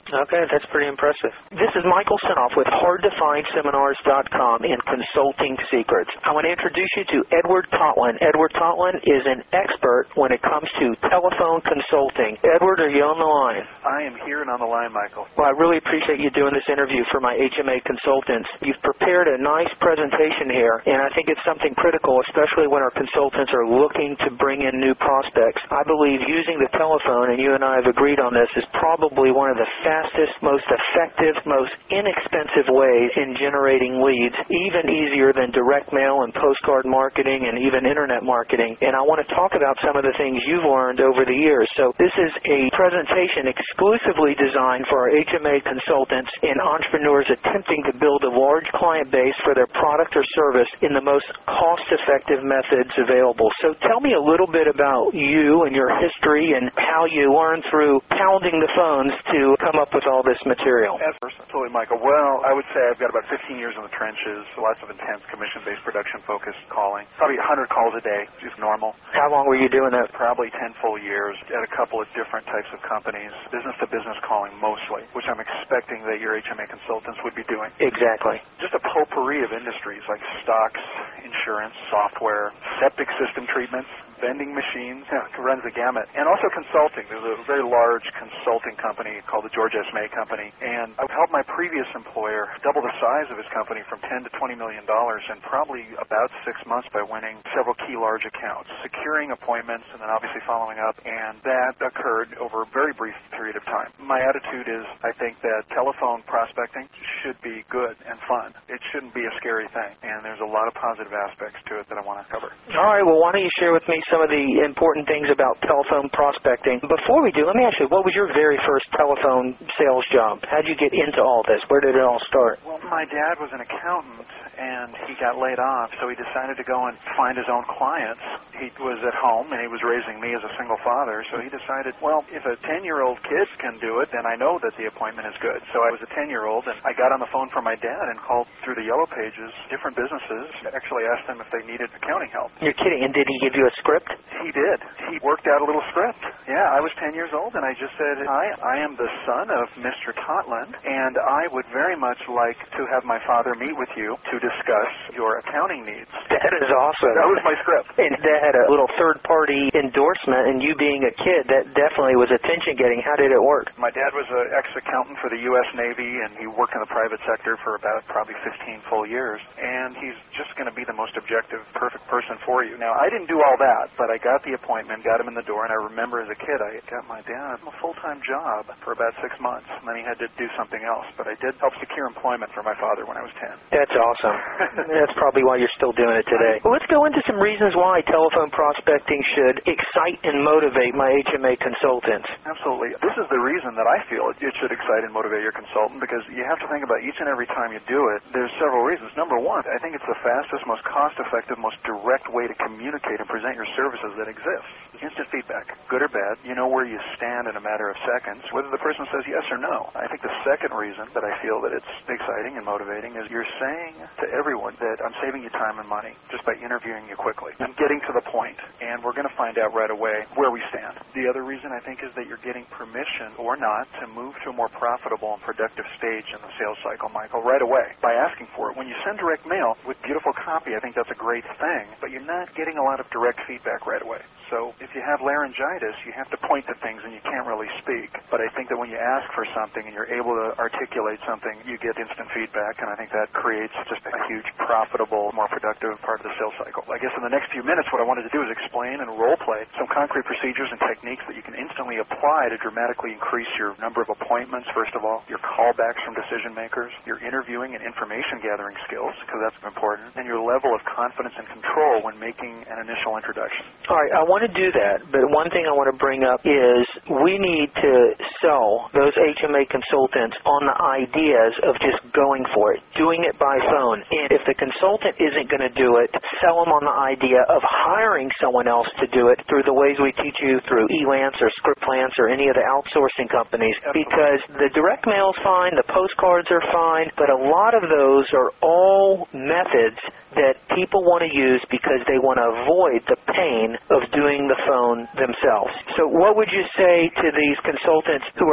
Okay, that's pretty impressive. This is Michael Senoff with HardToFindSeminars.com and Consulting Secrets. I want to introduce you to Edward Totlin. Edward Totlin is an expert when it comes to telephone consulting. Edward, are you on the line? I am here and on the line, Michael. Well, I really appreciate you doing this interview for my HMA consultants. You've prepared a nice presentation here, and I think it's something critical, especially when our consultants are looking to bring in new prospects. I believe using the telephone, and you and I have agreed on this, is probably one of the fastest, most effective, most inexpensive ways in generating leads, even easier than direct mail and postcard marketing and even internet marketing. And I want to talk about some of the things you've learned over the years. So this is a presentation exclusively designed for our HMA consultants and entrepreneurs attempting to build a large client base for their product or service in the most cost-effective methods available. So tell me a little bit about you and your history and how you learned through pounding the phones to come up with all this material. Absolutely, Michael. Well, I would say I've got about 15 years in the trenches, lots of intense commission-based production-focused calling. Probably 100 calls a day is normal. How long were you doing that? Probably 10 full years at a couple of different types of companies, business-to-business calling mostly, which I'm expecting that your HMA consultants would be doing. Exactly. Just a potpourri of industries like stocks, insurance, software, septic system treatments, vending machines, runs the gamut. And also consulting. There's a very large consulting company called the George S. May Company, and I've helped my previous employer double the size of his company from $10 to $20 million in probably about 6 months by winning several key large accounts, securing appointments, and then obviously following up, and that occurred over a very brief period of time. My attitude is I think that telephone prospecting should be good and fun. It shouldn't be a scary thing, and there's a lot of positive aspects to it that I want to cover. All right, well, why don't you share with me some of the important things about telephone prospecting. Before we do, let me ask you, what was your very first telephone sales job? How did you get into all this? Where did it all start? Well, my dad was an accountant, and he got laid off, so he decided to go and find his own clients. He was at home, and he was raising me as a single father, so he decided, well, if a 10-year-old kid can do it, then I know that the appointment is good. So I was a 10-year-old, and I got on the phone for my dad and called through the Yellow Pages, different businesses, actually asked them if they needed accounting help. You're kidding, and did he give you a script? He did. He worked out a little script. Yeah, I was 10 years old, and I just said, hi, I am the son of Mr. Totlin, and I would very much like to have my father meet with you to discuss your accounting needs. That is awesome. That was my script. And that had a little third-party endorsement, and you being a kid, that definitely was attention-getting. How did it work? My dad was an ex-accountant for the U.S. Navy, and he worked in the private sector for about probably 15 full years, and he's just going to be the most objective, perfect person for you. Now, I didn't do all that, but I got the appointment, got him in the door, and I remember as a kid, I got my dad a full-time job for about 6 months, and then he had to do something else, but I did help secure employment for my father when I was 10. That's awesome. That's probably why you're still doing it today. Well, let's go into some reasons why telephone prospecting should excite and motivate my HMA consultants. Absolutely. This is the reason that I feel it should excite and motivate your consultant, because you have to think about each and every time you do it, there's several reasons. Number one, I think it's the fastest, most cost-effective, most direct way to communicate and present your services that exists. Instant feedback, good or bad. You know where you stand in a matter of seconds, whether the person says yes or no. I think the second reason that I feel that it's exciting and motivating is you're saying to everyone that I'm saving you time and money just by interviewing you quickly. I'm getting to the point, and we're going to find out right away where we stand. The other reason I think is that you're getting permission or not to move to a more profitable and productive stage in the sales cycle, Michael, right away by asking for it. When you send direct mail with beautiful copy, I think that's a great thing, but you're not getting a lot of direct feedback right away. So if you have laryngitis, you have to point to things and you can't really speak. But I think that when you ask for something and you're able to articulate something, you get instant feedback, and I think that creates just a huge, profitable, more productive part of the sales cycle. I guess in the next few minutes, what I wanted to do is explain and role-play some concrete procedures and techniques that you can instantly apply to dramatically increase your number of appointments, first of all, your callbacks from decision makers, your interviewing and information gathering skills, because that's important, and your level of confidence and control when making an initial introduction. All right, I want to do that, but one thing I want to bring up is we need to sell those HMA consultants on the ideas of just going for it, doing it by phone. And if the consultant isn't going to do it, sell them on the idea of hiring someone else to do it through the ways we teach you through Elance or Scriptlance or any of the outsourcing companies. Absolutely. Because the direct mail's fine, the postcards are fine, but a lot of those are all methods that people want to use because they want to avoid the pain of doing the phone themselves. So what would you say to these consultants who are hesitant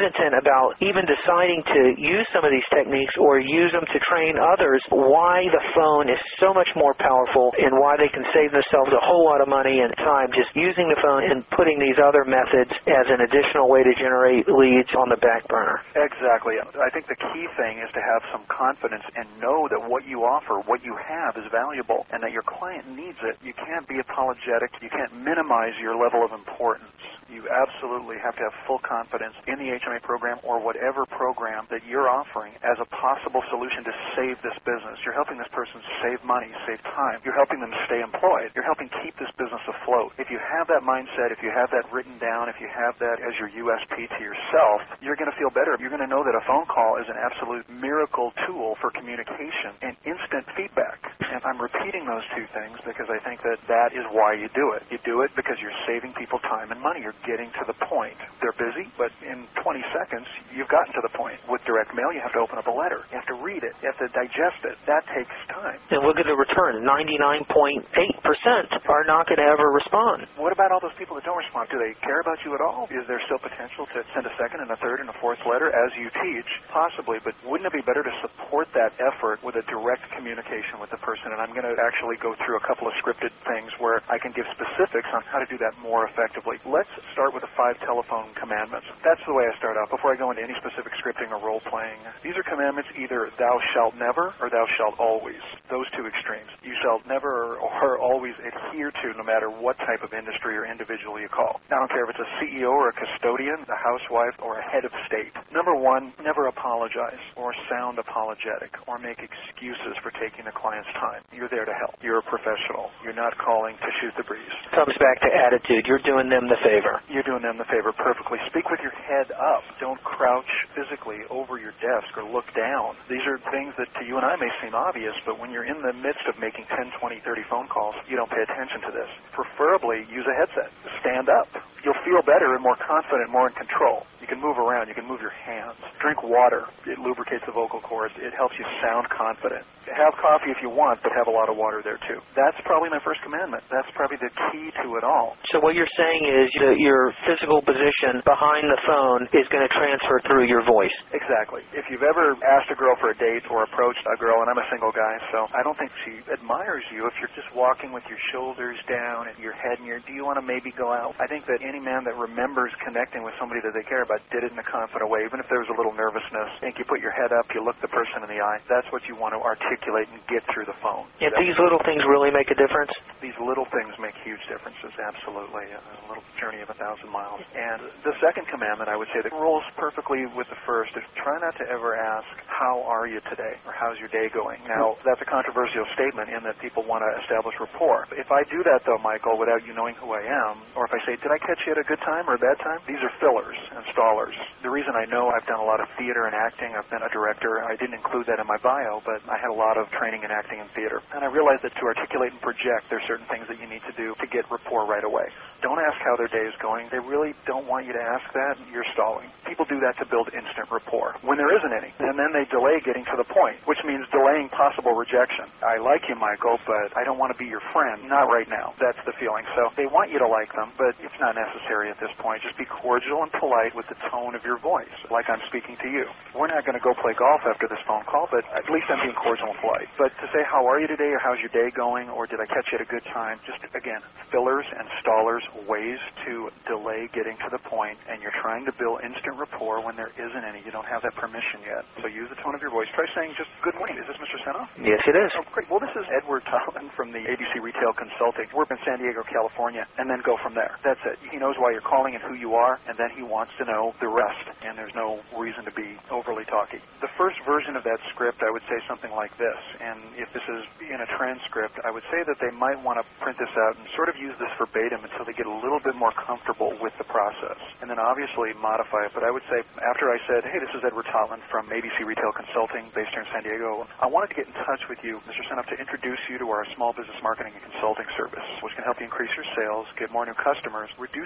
hesitant about even deciding to use some of these techniques or use them to train others, why the phone is so much more powerful and why they can save themselves a whole lot of money and time just using the phone and putting these other methods as an additional way to generate leads on the back burner. Exactly. I think the key thing is to have some confidence and know that what you offer, what you have is valuable and that your client needs it. You can't be apologetic. You can't minimize your level of importance. You absolutely have to have full confidence in the HMA program or whatever program that you're offering as a possible solution to save this business. You're helping this person save money, save time. You're helping them stay employed. You're helping keep this business afloat. If you have that mindset, if you have that written down, if you have that as your USP to yourself, you're going to feel better. You're going to know that a phone call is an absolute miracle tool for communication and instant feedback. And I'm repeating those two things because I think that that is why you do it. You do it because you're saving people time and money. You're getting to the point. They're busy, but in 20 seconds, you've gotten to the point. With direct mail, you have to open up a letter. You have to read it. You have to digest it. That takes time. And look at the return. 99.8% are not going to ever respond. What about all those people that don't respond? Do they care about you at all? Is there still potential to send a second and a third and a fourth letter as you teach? Possibly, but wouldn't it be better to support that effort with a direct communication with the person? And I'm going to actually go through a couple of scripted things where I can give specifics on how to do that more effectively. Let's start with the 5 telephone commandments. That's the way I start out before I go into any specific scripting or role-playing. These are commandments either thou shalt never or thou shalt always. Those two extremes. You shall never or always adhere to no matter what type of industry or individual you call. Now, I don't care if it's a CEO or a custodian, a housewife, or a head of state. Number one, never apologize or sound apologetic or make excuses for taking the client's time. You're there to help. You're a professional. You're not calling to shoot the breeze. Comes back to attitude. You're doing them the favor. You're doing them the favor perfectly. Speak with your head up. Don't crouch physically over your desk or look down. These are things that to you and I may seem obvious, but when you're in the midst of making 10, 20, 30 phone calls, you don't pay attention to this. Preferably, use a headset. Stand up. You'll feel better and more confident, more in control. You can move around. You can move your hands. Drink water. It lubricates the vocal cords. It helps you sound confident. Have coffee if you want, but have a lot of water there too. That's probably my first commandment. That's probably the key to it all. So what you're saying is that your physical position behind the phone is going to transfer through your voice. Exactly. If you've ever asked a girl for a date or approached a girl, and I'm a single guy, so I don't think she admires you if you're just walking with your shoulders down and your head in your, do you want to maybe go out? I think that any man that remembers connecting with somebody that they care about did it in a confident way, even if there was a little nervousness. I think you put your head up, you look the person in the eye. That's what you want to articulate and get through the phone. If these little things really make a difference? These little things make huge differences, absolutely. A little journey of 1,000 miles. And the second commandment, I would say, that rolls perfectly with the first, is try not to ever ask, how are you today? Or how's your day going? Now, that's a controversial statement in that people want to establish rapport. If I do that, though, Michael, without you knowing who I am, or if I say, did I catch you at a good time or a bad time? These are fillers and stallers. The reason I know I've done a lot of theater and acting, I've been a director, I didn't include that in my bio, but I had a lot of training in acting and theater. And I realized that to articulate and project, there's certain things that you need to do to get rapport right away. Don't ask how their day is going. They really don't want you to ask that. You're stalling. People do that to build instant rapport when there isn't any. And then they delay getting to the point, which means delaying possible rejection. I like you, Michael, but I don't want to be your friend. Not right now. That's the feeling. So they want you to like them, but it's not necessary at this point. Just be cordial and polite with the tone of your voice, like I'm speaking to you. We're not going to go play golf after this phone call, but at least I'm being cordial and polite. But to say, how are you today, or how's your day going, or did I catch you at a good time, just, again, fillers and stallers, ways to delay getting to the point, and you're trying to build instant rapport when there isn't any. You don't have that permission yet. So use the tone of your voice. Try saying just, good morning. Is this Mr. Senoff? Yes, it is. Oh, great. Well, this is Edward Tolman from the ABC Retail Consulting. We're in San Diego, California, and then go from there. That's it. He knows why you're calling and who you are, and then he wants to know the rest, and there's no reason to be overly talky. The first version of that script, I would say something like this, and if this is in a transcript, I would say that they might want to print this out and sort of use this verbatim until they get a little bit more comfortable with the process, and then obviously modify it. But I would say, after I said, hey, this is Edward Tolman from ABC Retail Consulting based here in San Diego, I wanted to get in touch with you, Mr. Senoff, to introduce you to our small business marketing and consulting service, which can help you increase your sales, get more new customers, reduce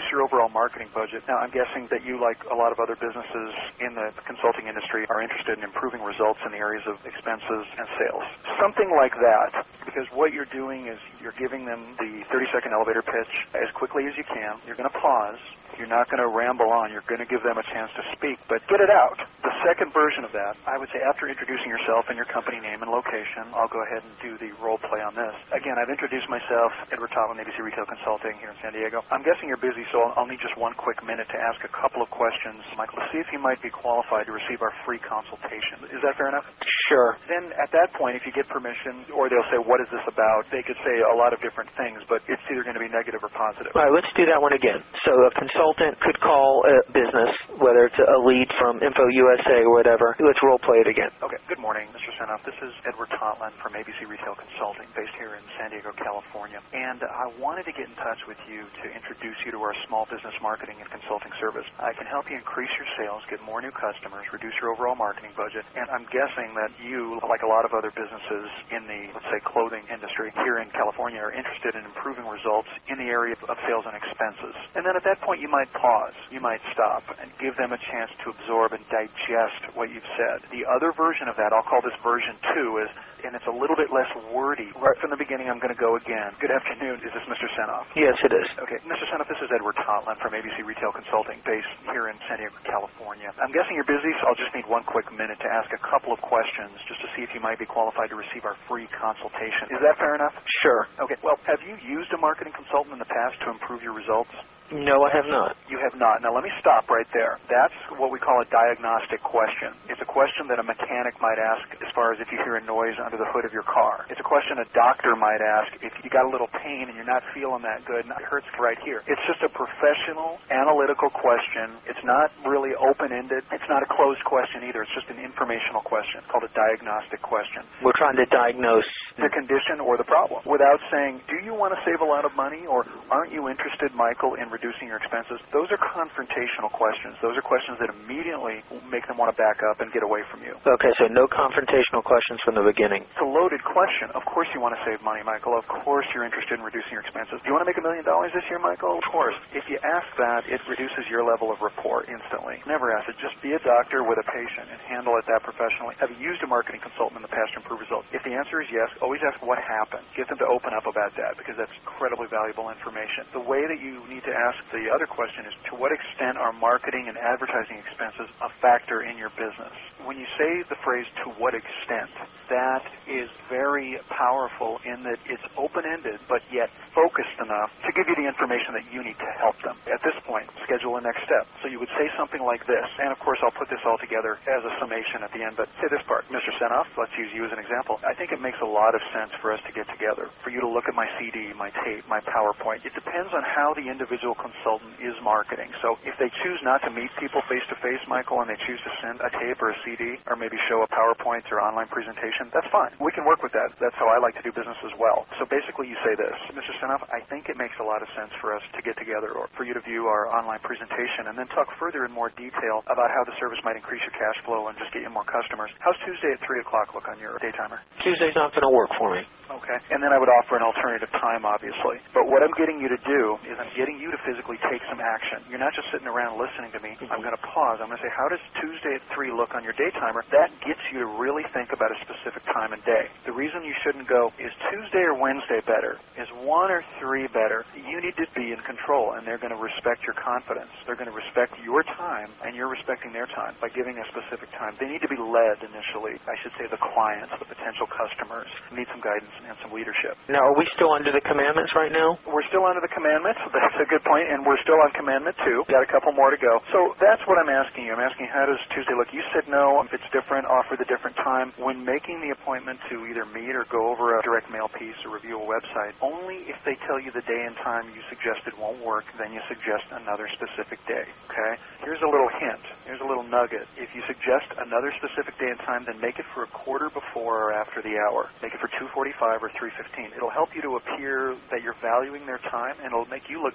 reduce your overall marketing budget. Now, I'm guessing that you, like a lot of other businesses in the consulting industry, are interested in improving results in the areas of expenses and sales. Something like that, because what you're doing is you're giving them the 30-second elevator pitch as quickly as you can. You're going to pause. You're not going to ramble on. You're going to give them a chance to speak, but get it out. The second version of that, I would say after introducing yourself and your company name and location, I'll go ahead and do the role play on this. Again, I've introduced myself, Edward Totland, ABC Retail Consulting here in San Diego. I'm guessing you're busy, so I'll need just one quick minute to ask a couple of questions, Michael, to see if you might be qualified to receive our free consultation. Is that fair enough? Sure. Then at that point, if you get permission, or they'll say, what is this about? They could say a lot of different things, but it's either going to be negative or positive. All right, let's do that one again. So a consultant could call a business, whether it's a lead from Info USA or whatever. Let's role play it again. Okay. Good morning, Mr. Senoff. This is Edward Totland from ABC Retail Consulting, based here in San Diego, California. And I wanted to get in touch with you to introduce you to our small business marketing and consulting service. I can help you increase your sales, get more new customers, reduce your overall marketing budget. And I'm guessing that you, like a lot of other businesses in the, let's say, clothing industry here in California, are interested in improving results in the area of sales and expenses. And then at that point, you might pause. You might stop and give them a chance to absorb and digest what you've said. The other version of that, I'll call this version 2, and it's a little bit less wordy. Right from the beginning, I'm going to go again. Good afternoon. Is this Mr. Senoff? Yes, it is. Okay. Mr. Senoff, this is Edward Totland from ABC Retail Consulting, based here in San Diego, California. I'm guessing you're busy, so I'll just need one quick minute to ask a couple of questions just to see if you might be qualified to receive our free consultation. Is that fair enough? Sure. Okay. Well, have you used a marketing consultant in the past to improve your results? No, I have not. You have not. Now, let me stop right there. That's what we call a diagnostic question. It's a question that a mechanic might ask as far as if you hear a noise under the hood of your car. It's a question a doctor might ask if you got a little pain and you're not feeling that good and it hurts right here. It's just a professional, analytical question. It's not really open-ended. It's not a closed question either. It's just an informational question called a diagnostic question. We're trying to diagnose the condition or the problem without saying, do you want to save a lot of money, or aren't you interested, Michael, in reducing your expenses? Those are confrontational questions. Those are questions that immediately make them want to back up and get away from you. Okay, so no confrontational questions from the beginning. It's a loaded question. Of course you want to save money, Michael. Of course you're interested in reducing your expenses. Do you want to make $1 million this year, Michael? Of course. If you ask that, it reduces your level of rapport instantly. Never ask it. Just be a doctor with a patient and handle it that professionally. Have you used a marketing consultant in the past to improve results? If the answer is yes, always ask what happened. Get them to open up about that, because that's incredibly valuable information. The way that you need to ask the other question is, to what extent are marketing and advertising expenses a factor in your business? When you say the phrase, to what extent, that is very powerful in that it's open-ended, but yet focused enough to give you the information that you need to help them. At this point, schedule a next step. So you would say something like this, and of course I'll put this all together as a summation at the end, but say this part, Mr. Senoff, let's use you as an example. I think it makes a lot of sense for us to get together, for you to look at my CD, my tape, my PowerPoint. It depends on how the individual consultant is marketing. So if they choose not to meet people face-to-face, Michael, and they choose to send a tape or a CD, or maybe show a PowerPoint or online presentation, that's fine. We can work with that. That's how I like to do business as well. So basically you say this, Mr. Senoff, I think it makes a lot of sense for us to get together, or for you to view our online presentation, and then talk further in more detail about how the service might increase your cash flow and just get you more customers. How's Tuesday at 3 o'clock look on your day timer? Tuesday's not going to work for me. Okay. And then I would offer an alternative time, obviously. But what I'm getting you to do is I'm getting you to physically take some action. You're not just sitting around listening to me. I'm going to pause. I'm going to say, how does Tuesday at 3 look on your day timer? That gets you to really think about a specific time and day. The reason you shouldn't go, is Tuesday or Wednesday better? Is 1 or 3 better? You need to be in control, and they're going to respect your confidence. They're going to respect your time, and you're respecting their time by giving a specific time. They need to be led initially. I should say the clients, the potential customers, need some guidance and some leadership. Now, are we still under the commandments right now? We're still under the commandments. That's a good point, and we're still on commandment 2. Got a couple more to go. So that's what I'm asking you. I'm asking, how does Tuesday look? You said no. If it's different, offer the different time. When making the appointment to either meet or go over a direct mail piece or review a website, only if they tell you the day and time you suggested won't work, then you suggest another specific day, okay? Here's a little hint. Here's a little nugget. If you suggest another specific day and time, then make it for a quarter before or after the hour. Make it for 2:45 or 3:15. It'll help you to appear that you're valuing their time, and it'll make you look busier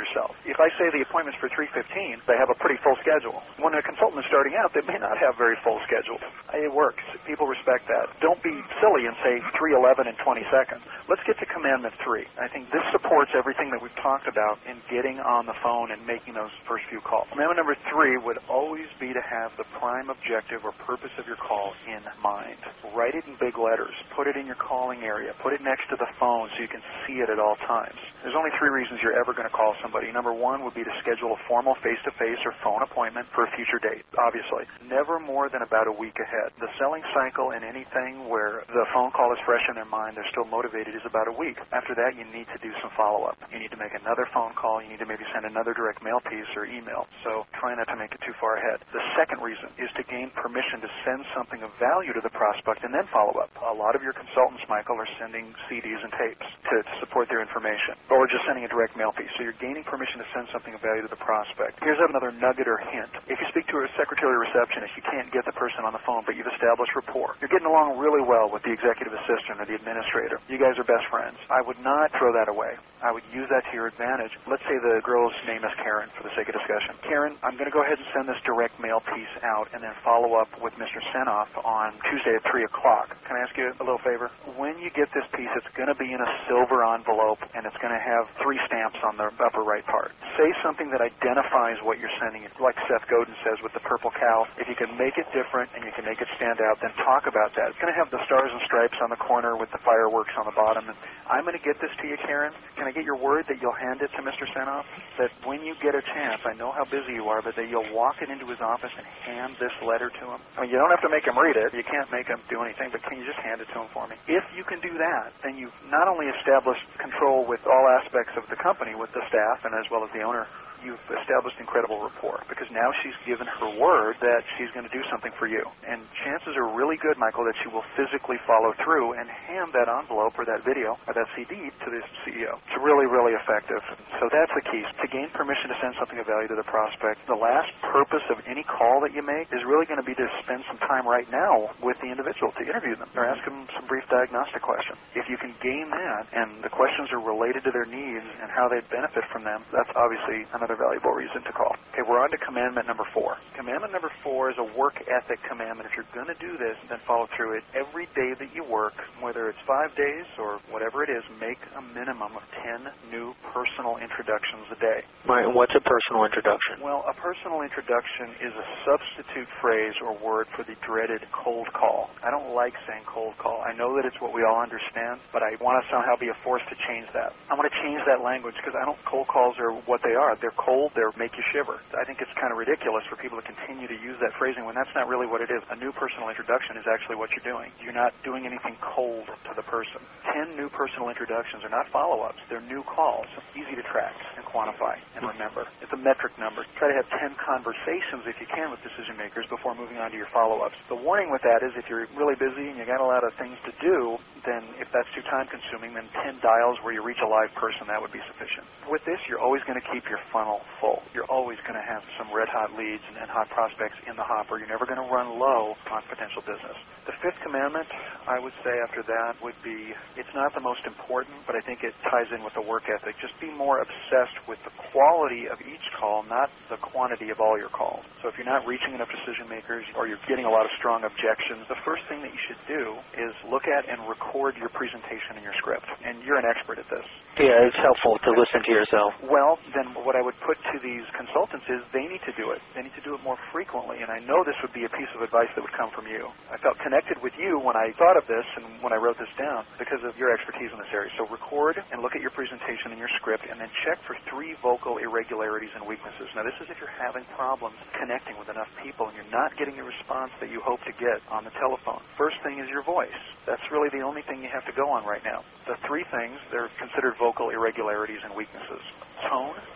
yourself. If I say the appointment's for 3:15, they have a pretty full schedule. When a consultant is starting out, they may not have very full schedules. It works. People respect that. Don't be silly and say 3:11 in 20 seconds. Let's get to Commandment 3. I think this supports everything that we've talked about in getting on the phone and making those first few calls. Commandment number 3 would always be to have the prime objective or purpose of your call in mind. Write it in big letters. Put it in your calling area. Put it next to the phone so you can see it at all times. There's only 3 reasons you're ever going to call somebody. Number 1 would be to schedule a formal face-to-face or phone appointment for a future date, obviously. Never more than about a week ahead. The selling cycle in anything where the phone call is fresh in their mind, they're still motivated, is about a week. After that, you need to do some follow-up. You need to make another phone call. You need to maybe send another direct mail piece or email. So try not to make it too far ahead. The second reason is to gain permission to send something of value to the prospect and then follow up. A lot of your consultants, Michael, are sending CDs and tapes to support their information, or just sending a direct mail piece. So you're gaining permission to send something of value to the prospect. Here's another nugget or hint. If you speak to a secretary or receptionist, you can't get the person on the phone, but you've established rapport. You're getting along really well with the executive assistant or the administrator. You guys are best friends. I would not throw that away. I would use that to your advantage. Let's say the girl's name is Karen for the sake of discussion. Karen, I'm going to go ahead and send this direct mail piece out and then follow up with Mr. Senoff on Tuesday at 3 o'clock. Can I ask you a little favor? When you get this piece, it's going to be in a silver envelope and it's going to have 3 stamps on the upper right part. Say something that identifies what you're sending, like Seth Godin says with the purple cow. If you can make it different and you can make it stand out, then talk about that. It's going to have the stars and stripes on the corner with the fireworks on the bottom. And I'm going to get this to you, Karen. Can I get your word that you'll hand it to Mr. Senoff? That when you get a chance, I know how busy you are, but that you'll walk it into his office and hand this letter to him? I mean, you don't have to make him read it. You can't make him do anything, but can you just hand it to him for me? If you can do that, then you've not only established control with all aspects of the company, with the staff and as well as the owner, you've established incredible rapport because now she's given her word that she's going to do something for you. And chances are really good, Michael, that she will physically follow through and hand that envelope or that video or that CD to the CEO. It's really, really effective. So that's the key. To gain permission to send something of value to the prospect, the last purpose of any call that you make is really going to be to spend some time right now with the individual to interview them or ask them some brief diagnostic questions. If you can gain that and the questions are related to their needs and how they benefit from them, that's obviously another valuable reason to call. Okay, we're on to commandment number 4. Commandment number 4 is a work ethic commandment. If you're going to do this, then follow through it. Every day that you work, whether it's 5 days or whatever it is, make a minimum of 10 new personal introductions a day. Right, and what's a personal introduction? Well, a personal introduction is a substitute phrase or word for the dreaded cold call. I don't like saying cold call. I know that it's what we all understand, but I want to somehow be a force to change that. I want to change that language because cold calls are what they are. They're cold, they make you shiver. I think it's kind of ridiculous for people to continue to use that phrasing when that's not really what it is. A new personal introduction is actually what you're doing. You're not doing anything cold to the person. 10 new personal introductions are not follow-ups. They're new calls. Easy to track and quantify and remember. It's a metric number. Try to have 10 conversations, if you can, with decision makers before moving on to your follow-ups. The warning with that is if you're really busy and you got a lot of things to do, then if that's too time-consuming, then 10 dials where you reach a live person, that would be sufficient. With this, you're always going to keep your funnel full. You're always going to have some red-hot leads and hot prospects in the hopper. You're never going to run low on potential business. The 5th commandment, I would say after that, would be, it's not the most important, but I think it ties in with the work ethic. Just be more obsessed with the quality of each call, not the quantity of all your calls. So if you're not reaching enough decision makers or you're getting a lot of strong objections, the first thing that you should do is look at and record your presentation in your script. And you're an expert at this. Yeah, it's helpful to listen to yourself. Well, then what I would put to these consultants is they need to do it. They need to do it more frequently. And I know this would be a piece of advice that would come from you. I felt connected with you when I thought of this and when I wrote this down because of your expertise in this area. So record and look at your presentation in your script and then check for 3 vocal irregularities and weaknesses. Now, this is if you're having problems connecting with enough people and you're not getting the response that you hope to get on the telephone. First thing is your voice. That's really the only thing you have to go on right now. The 3 things, they're considered vocal irregularities and weaknesses. Tone, pitch,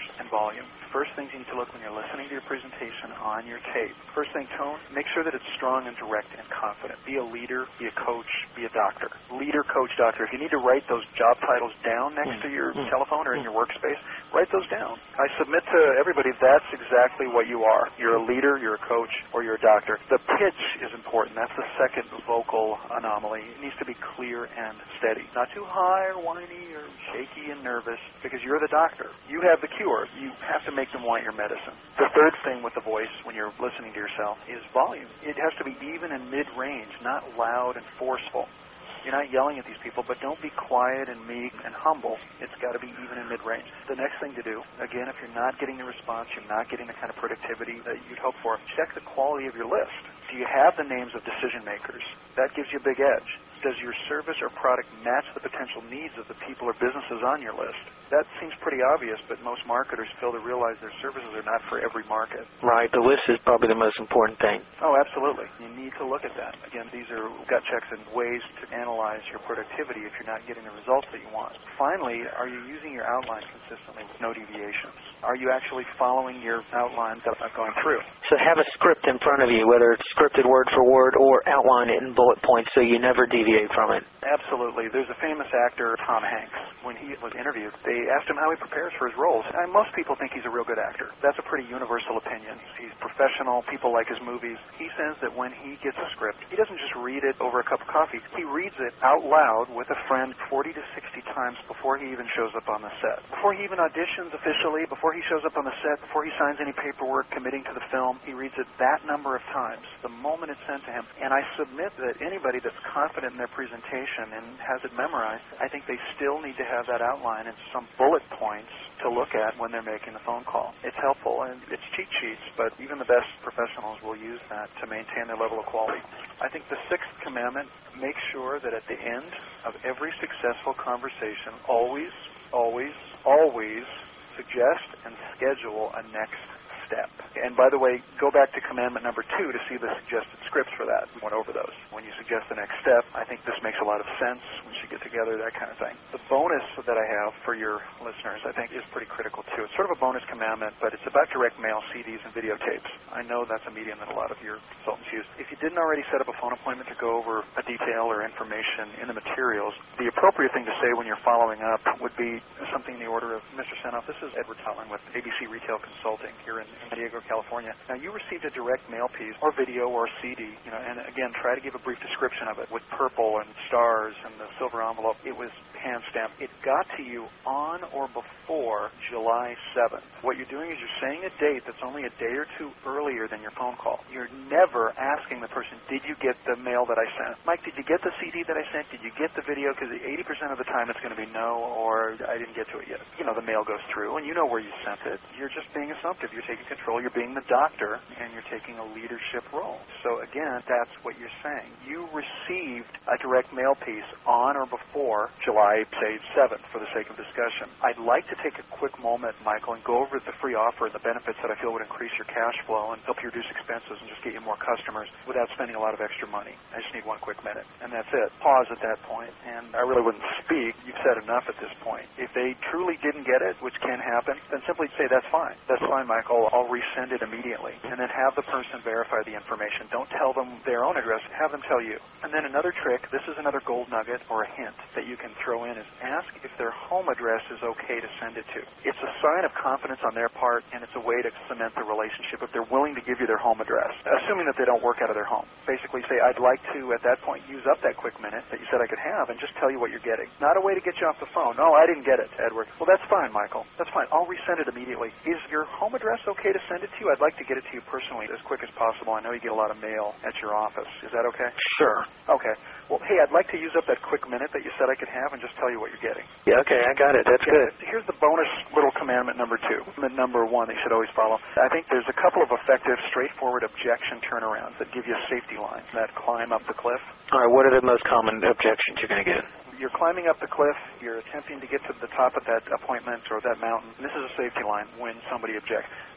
and volume. First things you need to look when you're listening to your presentation on your tape. First thing, tone. Make sure that it's strong and direct and confident. Be a leader, be a coach, be a doctor. Leader, coach, doctor. If you need to write those job titles down next to your telephone or in your workspace, write those down. I submit to everybody that's exactly what you are. You're a leader, you're a coach, or you're a doctor. The pitch is important. That's the second vocal anomaly. It needs to be clear and steady. Not too high or whiny or shaky and nervous, because you're the doctor. You have the cure. You have to make them want your medicine. The third thing with the voice when you're listening to yourself is volume. It has to be even and mid-range, not loud and forceful. You're not yelling at these people, but don't be quiet and meek and humble. It's got to be even and mid-range. The next thing to do, again, if you're not getting the response, you're not getting the kind of productivity that you'd hope for, check the quality of your list. Do you have the names of decision makers? That gives you a big edge. Does your service or product match the potential needs of the people or businesses on your list? That seems pretty obvious, but most marketers fail to realize their services are not for every market. Right. The list is probably the most important thing. Oh, absolutely. You need to look at that. Again, these are gut checks and ways to analyze your productivity if you're not getting the results that you want. Finally, are you using your outline consistently with no deviations? Are you actually following your outline that I'm going through? So have a script in front of you, whether it's scripted word for word or outline it in bullet points so you never deviate from it. Absolutely. There's a famous actor, Tom Hanks. When he was interviewed, they asked him how he prepares for his roles. And most people think he's a real good actor. That's a pretty universal opinion. He's professional. People like his movies. He says that when he gets a script, he doesn't just read it over a cup of coffee. He reads it out loud with a friend 40 to 60 times before he even shows up on the set. Before he even auditions officially, before he shows up on the set, before he signs any paperwork committing to the film, he reads it that number of times the moment it's sent to him. And I submit that anybody that's confident in their presentation and has it memorized, I think they still need to have that outline and some bullet points to look at when they're making the phone call. It's helpful, and it's cheat sheets, but even the best professionals will use that to maintain their level of quality. I think the sixth commandment, make sure that at the end of every successful conversation, always, always, always suggest and schedule a next step. And by the way, go back to commandment number 2 to see the suggested scripts for that. We went over those. When you suggest the next step, I think this makes a lot of sense. We should get together, that kind of thing. The bonus that I have for your listeners, I think, is pretty critical too. It's sort of a bonus commandment, but it's about direct mail, CDs, and videotapes. I know that's a medium that a lot of your consultants use. If you didn't already set up a phone appointment to go over a detail or information in the materials, the appropriate thing to say when you're following up would be something in the order of, Mr. Senoff, this is Edward Tutland with ABC Retail Consulting here in San Diego, California. Now, you received a direct mail piece or video or CD, and again, try to give a brief description of it with purple and stars and the silver envelope. It was hand-stamped. It got to you on or before July 7th. What you're doing is you're saying a date that's only a day or two earlier than your phone call. You're never asking the person, did you get the mail that I sent? Mike, did you get the CD that I sent? Did you get the video? Because 80% of the time it's going to be no, or I didn't get to it yet. The mail goes through, and you know where you sent it. You're just being assumptive. You're taking control. You're being the doctor, and you're taking a leadership role. So again, that's what you're saying. You received a direct mail piece on or before July, say, 7th, for the sake of discussion. I'd like to take a quick moment, Michael, and go over the free offer and the benefits that I feel would increase your cash flow and help you reduce expenses and just get you more customers without spending a lot of extra money. I just need one quick minute, and that's it. Pause at that point, and I really wouldn't speak. You've said enough at this point. If they truly didn't get it, which can happen, then simply say, that's fine. That's fine, Michael. I'll resend it immediately, and then have the person verify the information. Don't tell them their own address. Have them tell you. And then another trick, this is another gold nugget or a hint that you can throw in, is ask if their home address is okay to send it to. It's a sign of confidence on their part, and it's a way to cement the relationship if they're willing to give you their home address, assuming that they don't work out of their home. Basically say, I'd like to, at that point, use up that quick minute that you said I could have and just tell you what you're getting. Not a way to get you off the phone. No, I didn't get it, Edward. Well, that's fine, Michael. That's fine. I'll resend it immediately. Is your home address okay to send it to you? I'd like to get it to you personally as quick as possible. I know you get a lot of mail at your office. Is that okay? Sure. Okay. Well, hey, I'd like to use up that quick minute that you said I could have and just tell you what you're getting. Yeah, okay, I got it. That's good. Here's the bonus little commandment number 2. Commandment number 1 that you should always follow. I think there's a couple of effective, straightforward objection turnarounds that give you a safety line that climb up the cliff. All right, what are the most common objections you're going to get? You're climbing up the cliff, you're attempting to get to the top of that appointment or that mountain. This is a safety line when somebody objects.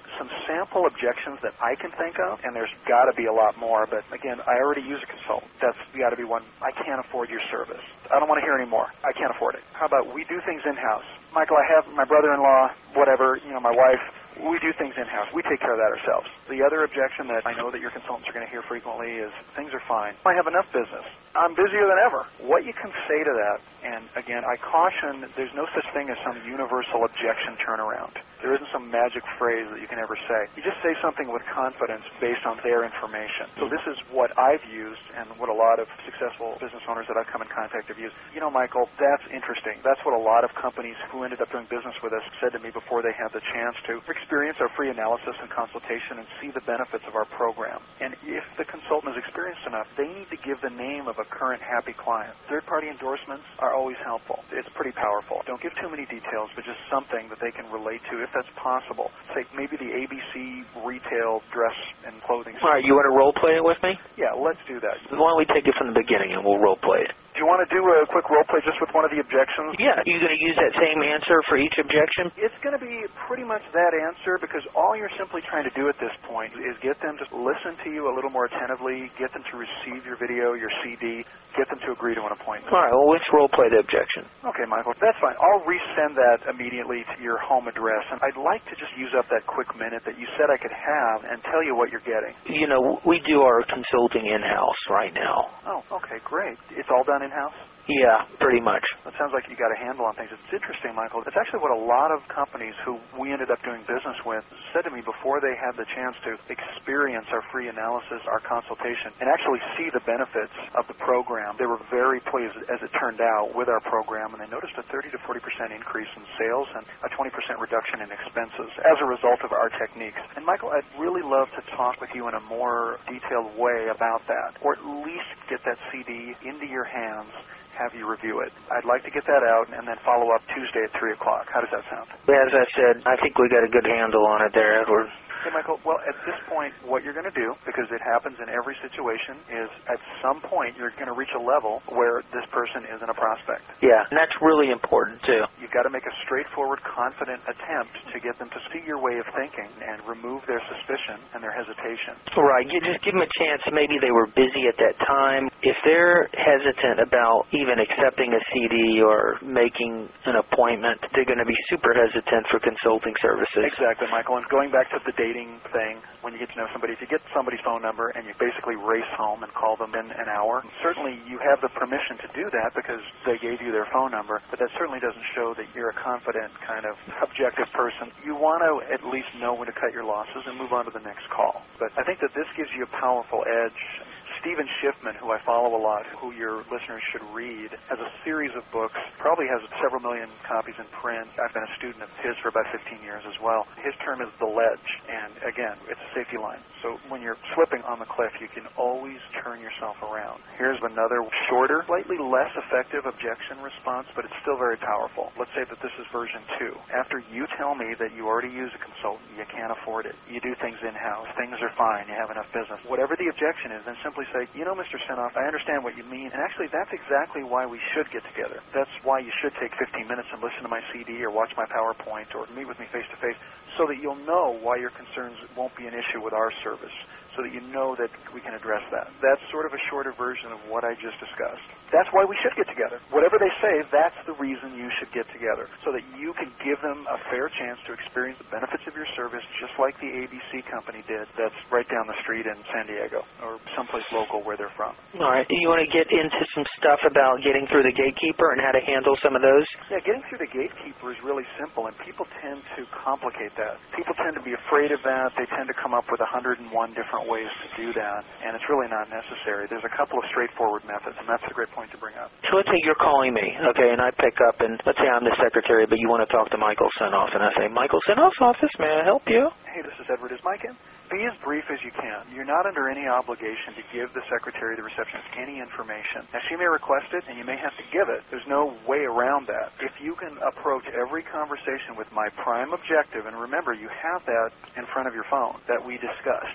some sample objections that I can think of, and there's got to be a lot more, but again, I already use a consultant. That's got to be one. I can't afford your service. I don't want to hear any more. I can't afford it. How about we do things in-house? Michael, I have my brother-in-law, whatever, my wife. We do things in-house. We take care of that ourselves. The other objection that I know that your consultants are going to hear frequently is things are fine. I have enough business. I'm busier than ever. What you can say to that, and again, I caution there's no such thing as some universal objection turnaround. There isn't some magic phrase that you can ever say. You just say something with confidence based on their information. So this is what I've used and what a lot of successful business owners that I've come in contact have used. Michael, that's interesting. That's what a lot of companies who ended up doing business with us said to me before they had the chance to experience our free analysis and consultation and see the benefits of our program. And if the consultant is experienced enough, they need to give the name of a current happy client. Third-party endorsements are always helpful. It's pretty powerful. Don't give too many details, but just something that they can relate to if that's possible. Say maybe the ABC retail dress and clothing. All right, you want to role play it with me? Yeah, let's do that. Why don't we take it from the beginning and we'll role play it? Do you want to do a quick role play just with one of the objections? Yeah. Are you going to use that same answer for each objection? It's going to be pretty much that answer because all you're simply trying to do at this point is get them to listen to you a little more attentively, get them to receive your video, your CD, get them to agree to an appointment. All right, well, let's role play the objection. Okay, Michael, that's fine. I'll resend that immediately to your home address, and I'd like to just use up that quick minute that you said I could have and tell you what you're getting. We do our consulting in-house right now. Oh, okay, great. It's all done in-house? Yeah, pretty much. It sounds like you got a handle on things. It's interesting, Michael. It's actually what a lot of companies who we ended up doing business with said to me before they had the chance to experience our free analysis, our consultation, and actually see the benefits of the program. They were very pleased, as it turned out, with our program, and they noticed a 30 to 40% increase in sales and a 20% reduction in expenses as a result of our techniques. And, Michael, I'd really love to talk with you in a more detailed way about that, or at least get that CD into your hands, have you review it. I'd like to get that out and then follow up Tuesday at 3 o'clock. How does that sound? As I said, I think we got a good handle on it there, Edward. Hey, Michael, well, at this point, what you're going to do, because it happens in every situation, is at some point you're going to reach a level where this person isn't a prospect. Yeah, and that's really important, too. You've got to make a straightforward, confident attempt to get them to see your way of thinking and remove their suspicion and their hesitation. Right. You just give them a chance. Maybe they were busy at that time. If they're hesitant about even accepting a CD or making an appointment, they're going to be super hesitant for consulting services. Exactly, Michael. And going back to the dating thing, when you get to know somebody, if you get somebody's phone number and you basically race home and call them in an hour, certainly you have the permission to do that because they gave you their phone number, but that certainly doesn't show that you're a confident kind of objective person. You want to at least know when to cut your losses and move on to the next call. But I think that this gives you a powerful edge. Stephen Schiffman, who I follow a lot, who your listeners should read, has a series of books, probably has several million copies in print. I've been a student of his for about 15 years as well. His term is the ledge, and again, it's a safety line. So when you're slipping on the cliff, you can always turn yourself around. Here's another shorter, slightly less effective objection response, but it's still very powerful. Let's say that this is version 2. After you tell me that you already use a consultant, you can't afford it, you do things in-house, things are fine, you have enough business, whatever the objection is, then simply say, Mr. Sinoff, I understand what you mean, and actually that's exactly why we should get together. That's why you should take 15 minutes and listen to my CD or watch my PowerPoint or meet with me face-to-face so that you'll know why your concerns won't be an issue with our service, so that you know that we can address that. That's sort of a shorter version of what I just discussed. That's why we should get together. Whatever they say, that's the reason you should get together, so that you can give them a fair chance to experience the benefits of your service just like the ABC company did that's right down the street in San Diego or someplace local where they're from. All right. You want to get into some stuff about getting through the gatekeeper and how to handle some of those? Yeah, getting through the gatekeeper is really simple, and people tend to complicate that. People tend to be afraid of that. They tend to come up with 101 different ways to do that, and it's really not necessary. There's a couple of straightforward methods, and that's a great point to bring up. So let's say you're calling me, okay, and I pick up, and let's say I'm the secretary, but you want to talk to Michael Sinoff, and I say, Michael Sinoff's office, may I help you? Hey, this is Edward. Is Mike in? Be as brief as you can. You're not under any obligation to give the secretary, the receptionist, any information. Now, she may request it, and you may have to give it. There's no way around that. If you can approach every conversation with my prime objective, and remember, you have that in front of your phone that we discussed.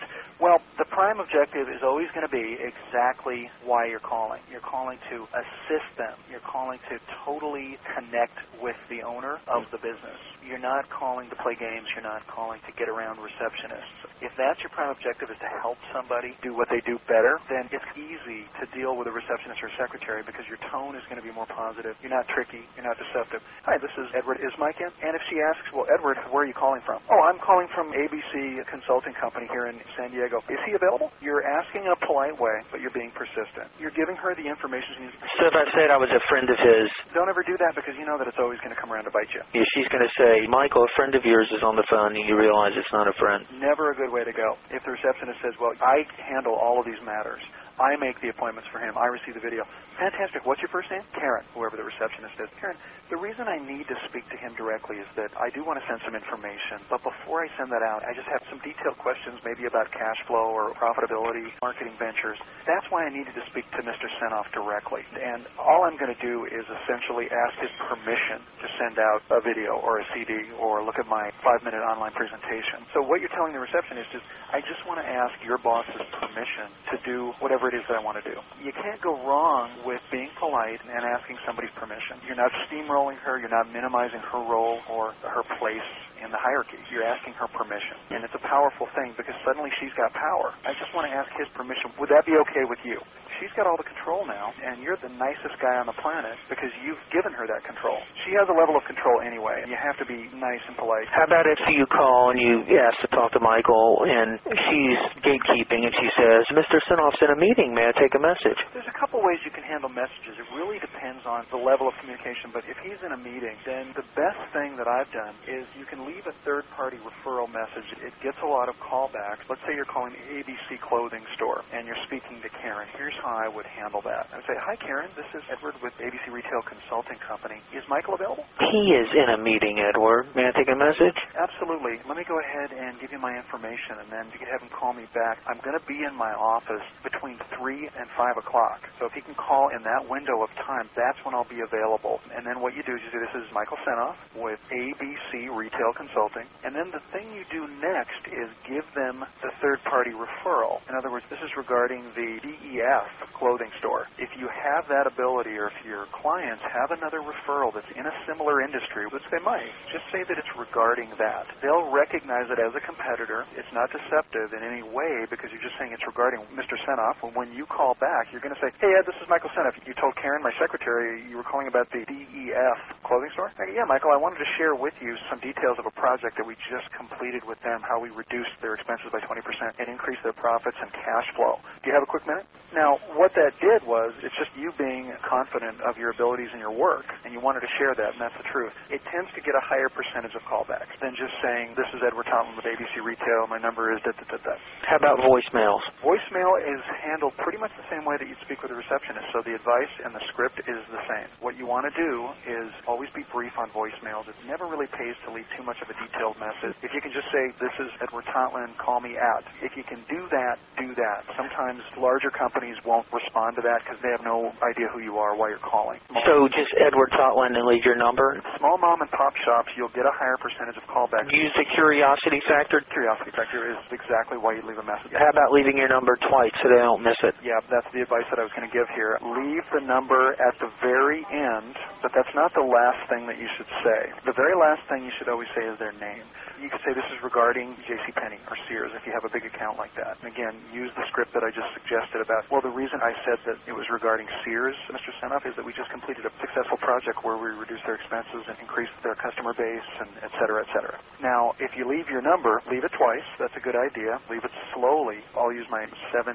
Well, the prime objective is always going to be exactly why you're calling. You're calling to assist them. You're calling to totally connect with the owner of the business. You're not calling to play games. You're not calling to get around receptionists. If that's your prime objective, is to help somebody do what they do better, then it's easy to deal with a receptionist or secretary because your tone is going to be more positive. You're not tricky. You're not deceptive. Hi, this is Edward. Is Mike in? And if she asks, well, Edward, where are you calling from? Oh, I'm calling from ABC Consulting Company here in San Diego. Is he available? You're asking in a polite way, but you're being persistent. You're giving her the information she needs. So if I said I was a friend of his, don't ever do that because you know that it's always going to come around to bite you. Yeah, she's going to say, Michael, a friend of yours is on the phone, and you realize it's not a friend. Never a good way to go. If the receptionist says, well, I handle all of these matters. I make the appointments for him. I receive the video. Fantastic. What's your first name? Karen, whoever the receptionist is. Karen, the reason I need to speak to him directly is that I do want to send some information, but before I send that out, I just have some detailed questions maybe about cash flow or profitability, marketing ventures. That's why I needed to speak to Mr. Senoff directly. And all I'm going to do is essentially ask his permission to send out a video or a CD or look at my 5-minute online presentation. So what you're telling the receptionist is, I just want to ask your boss's permission to do whatever it is that I want to do. You can't go wrong with being polite and asking somebody's permission. You're not steamrolling her. You're not minimizing her role or her place in the hierarchy. You're asking her permission. And it's a powerful thing because suddenly she's got power. I just want to ask his permission. Would that be okay with you? She's got all the control now, and you're the nicest guy on the planet because you've given her that control. She has a level of control anyway, and you have to be nice and polite. How about if you call and you ask to talk to Michael, and she's gatekeeping, and she says, Mr. Senoff's in a meeting. May I take a message? There's a couple ways you can handle messages. It really depends on the level of communication, but if he's in a meeting, then the best thing that I've done is you can leave a third-party referral message. It gets a lot of callbacks. Let's say you're calling the ABC Clothing Store, and you're speaking to Karen. Here's how I would handle that. I would say, hi, Karen. This is Edward with ABC Retail Consulting Company. Is Michael available? He is in a meeting, Edward. May I take a message? Absolutely. Let me go ahead and give you my information, and then you can have him call me back. I'm going to be in my office between 3 and 5 o'clock. So if he can call in that window of time, that's when I'll be available. And then what you do is you say, this is Michael Senoff with ABC Retail Consulting. And then the thing you do next is give them the third-party referral. In other words, this is regarding the DEF clothing store. If you have that ability, or if your clients have another referral that's in a similar industry, which they might, just say that it's regarding that. They'll recognize it as a competitor. It's not deceptive in any way because you're just saying it's regarding Mr. Senoff. When you call back, you're going to say, hey, Ed, this is Michael Senoff. You told Karen, my secretary, you were calling about the DEF clothing store? Yeah, Michael, I wanted to share with you some details of a project that we just completed with them, how we reduced their expenses by 20% and increased their profits and cash flow. Do you have a quick minute? Now, what that did was, it's just you being confident of your abilities and your work, and you wanted to share that, and that's the truth. It tends to get a higher percentage of callbacks than just saying, this is Edward Totland with ABC Retail, my number is da-da-da-da. How about voicemails? Voicemail is handled pretty much the same way that you'd speak with a receptionist, so the advice and the script is the same. What you want to do is always be brief on voicemails. It never really pays to leave too much of a detailed message. If you can just say, this is Edward Totland, call me at. If you can do that, do that. Sometimes larger companies won't respond to that because they have no idea who you are, why you're calling. So just Edward Totland and leave your number? Small mom and pop shops, you'll get a higher percentage of callbacks. Use the curiosity factor? Curiosity factor is exactly why you leave a message. How about leaving your number twice so they don't miss it? Yeah, that's the advice that I was going to give here. Leave the number at the very end, but that's not the last thing that you should say. The very last thing you should always say is their name. You could say this is regarding JCPenney or Sears if you have a big account like that. And again, use the script that I just suggested about, well, the reason I said that it was regarding Sears, Mr. Senoff, is that we just completed a successful project where we reduced their expenses and increased their customer base, and et cetera, et cetera. Now, if you leave your number, leave it twice. That's a good idea. Leave it slowly. I'll use my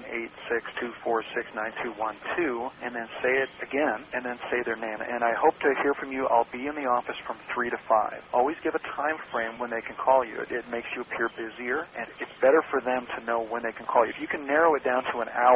786-246-9212, and then say it again, and then say their name. And I hope to hear from you. I'll be in the office from 3 to 5. Always give a time frame when they can call you. It makes you appear busier, and it's better for them to know when they can call you. If you can narrow it down to an hour,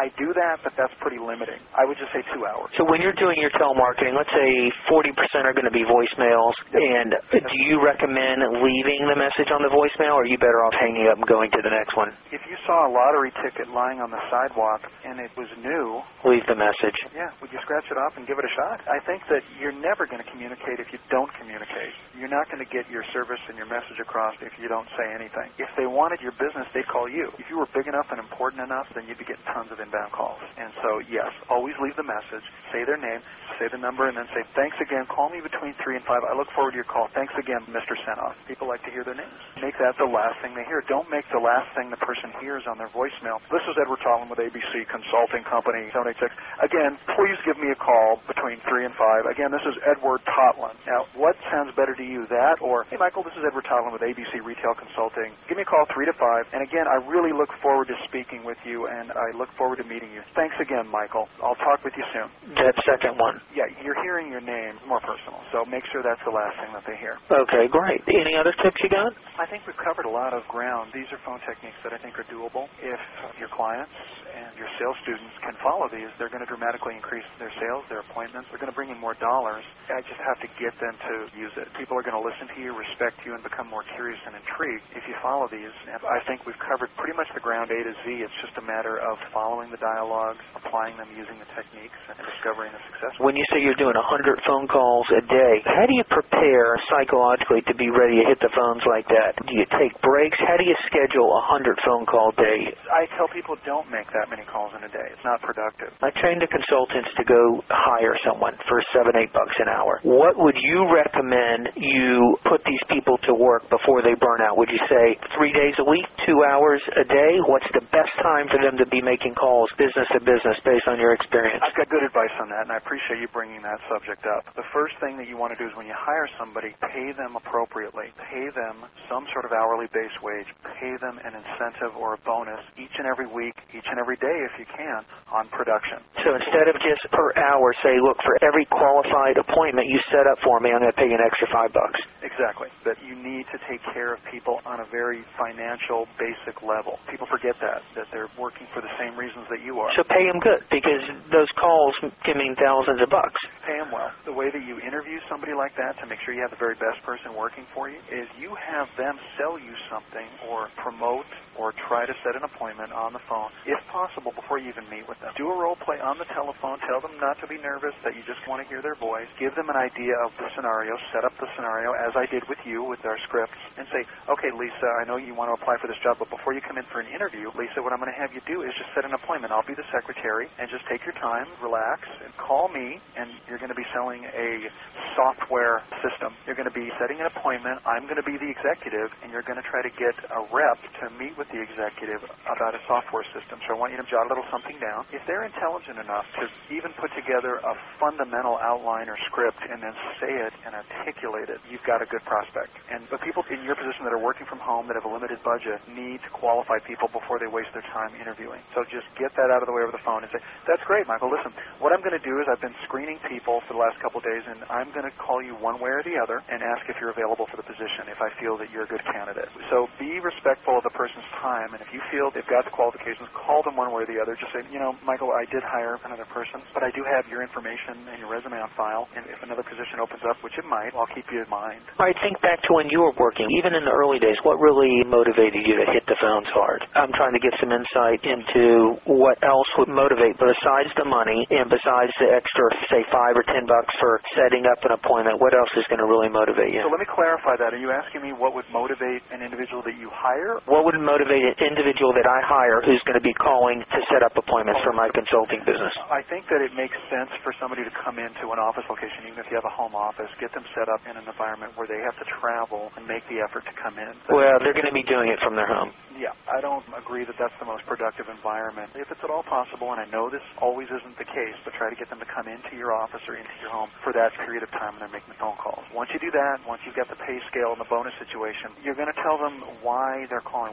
I do that, but that's pretty limiting. I would just say 2 hours. So when you're doing your telemarketing, let's say 40% are going to be voicemails, and do you recommend leaving the message on the voicemail, or are you better off hanging up and going to the next one? If you saw a lottery ticket lying on the sidewalk and it was new, leave the message. Yeah, would you scratch it off and give it a shot? I think that you're never going to communicate if you don't communicate. You're not going to get your service and your message across if you don't say anything. If they wanted your business, they'd call you. If you were big enough and important enough, then you'd be getting tons of inbound calls. And so, yes, always leave the message, say their name, say the number, and then say, thanks again, call me between 3 and 5. I look forward to your call. Thanks again, Mr. Senoff. People like to hear their names. Make that the last thing they hear. Don't make the last thing the person hears on their voicemail. This is Edward Totland with ABC Consulting Company, 786. Again, please give me a call between 3 and 5. Again, this is Edward Totland. Now, what sounds better to you, that or, hey, Michael, this is Edward Totland with ABC Retail Consulting. Give me a call 3 to 5. And again, I really look forward to speaking with you, and I look forward to meeting you. Thanks again, Michael. I'll talk with you soon. That second one. Yeah, you're hearing your name more personal, so make sure that's the last thing that they hear. Okay, great. Any other tips you got? I think we've covered a lot of ground. These are phone techniques that I think are doable. If your clients and your sales students can follow these, they're going to dramatically increase their sales, their appointments. They're going to bring in more dollars. I just have to get them to use it. People are going to listen to you, respect you, and become more curious and intrigued if you follow these. And I think we've covered pretty much the ground A to Z. It's just a matter of following the dialogues, applying them, using the techniques, and discovering the success. When you say you're doing 100 phone calls a day, how do you prepare psychologically to be ready to hit the phones like that? Do you take breaks? How do you schedule a 100 phone call day? I tell people don't make that many calls in a day. It's not productive. I train the consultants to go hire someone for $7-8 an hour. What would you recommend you put these people to work before they burn out? Would you say 3 days a week, 2 hours a day? What's the best time for them to be making calls business to business based on your experience? I've got good advice on that, and I appreciate you bringing that subject up. The first thing that you want to do is when you hire somebody, pay them appropriately. Pay them some sort of hourly base wage. Pay them an incentive or a bonus each and every week, each and every day if you can, on production. So instead of just per hour, say, look, for every qualified appointment you set up for me, I'm going to pay you an extra $5. Exactly. That you need to take care of people on a very financial, basic level. People forget that they're working for the same reasons that you are. So pay them good, because those calls can mean thousands of bucks. Pay them well. The way that you interview somebody like that to make sure you have the very best person working for you is you have them sell you something or promote or try to set an appointment on the phone, if possible, before you even meet with them. Do a role play on the telephone. Tell them not to be nervous, that you just want to hear their voice. Give them an idea of the scenario. Set up the scenario as I did with you with our scripts and say, okay, Lisa, I know you want to apply for this job, but before you come in for an interview, Lisa, what I'm going to have you do is just set an appointment. I'll be the secretary, and just take your time, relax, and call me, and you're going to be selling a software system. You're going to be setting an appointment. I'm going to be the executive, and you're going to try to get a rep to meet with the executive about a software system. So I want you to jot a little something down. If they're intelligent enough to even put together a fundamental outline or script and then say it and articulate it, you've got a good prospect. And the people in your position that are working from home that have a limited budget need to qualify people before they waste their time interviewing. So just get that out of the way over the phone and say, that's great, Michael. Listen, what I'm going to do is I've been screening people for the last couple of days, and I'm going to call you one way or the other and ask if you're available for the position if I feel that you're a good candidate. So be respectful of the person's time, and if you feel they've got the qualifications, call them one way or the other. Just say, you know, Michael, I did hire another person, but I do have your information and your resume on file, and if another position opens up, which it might, I'll keep you in mind. All right, think back to when you were working. Even in the early days, what really motivated you to hit the phones hard? I'm trying to get some insight into what else would motivate, besides the money and besides the extra, say, $5 or $10 for setting up an appointment. What else is going to really motivate you? So let me clarify that. Are you asking me what would motivate an individual that you hire? What would motivate an individual that I hire who's going to be calling to set up appointments for my consulting business? I think that it makes sense for somebody to come into an office location, even if you have a home office, get them set up in an environment where they have to travel and make the effort to come in. Well, they're going to be doing it from their home. Yeah, I don't agree that that's the most productive environment. If it's at all possible, and I know this always isn't the case, but try to get them to come into your office or into your home for that period of time when they're making the phone calls. Once you do that, once you've got the pay scale and the bonus situation, you're going to tell them why they're calling. You're going to